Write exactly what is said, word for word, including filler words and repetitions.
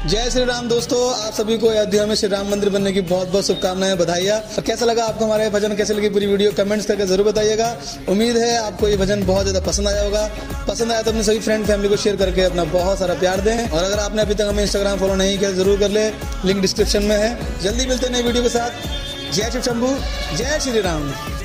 जय श्री राम दोस्तों, आप सभी को अयोध्या में श्री राम मंदिर बनने की बहुत बहुत शुभकामनाएं, बधाइयाँ। और कैसा लगा आपको हमारे भजन, कैसे लगी पूरी वीडियो, कमेंट्स करके जरूर बताइएगा। उम्मीद है आपको ये भजन बहुत ज्यादा पसंद आया होगा। पसंद आया तो अपने सभी फ्रेंड फैमिली को शेयर करके अपना बहुत सारा प्यार दें। और अगर आपने अभी तक हमें इंस्टाग्राम फॉलो नहीं किया जरूर कर ले, लिंक डिस्क्रिप्शन में है। जल्दी मिलते हैं नई वीडियो के साथ। जय शिव शंभू, जय श्री राम।